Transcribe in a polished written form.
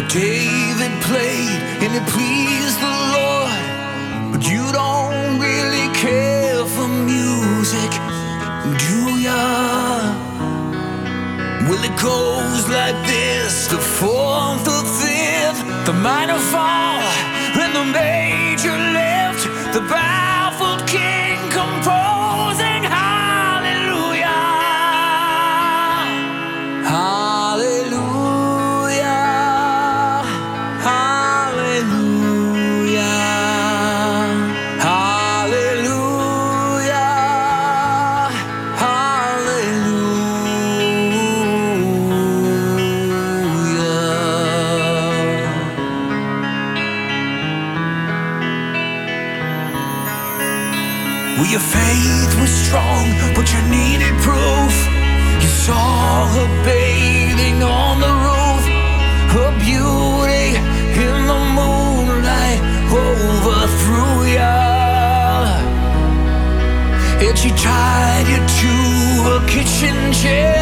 David played and it pleased the Lord, but you don't really care for music, do ya? Well, it goes like this: the fourth, the fifth, the minor fall, and the major lift, the baffled king composing hallelujah, hallelujah, hallelujah, hallelujah, Well, your faith was strong, but you needed proof. You saw her bathing on the roof, her beauty in the moonlight overthrew ya, and she tied you to a kitchen chair.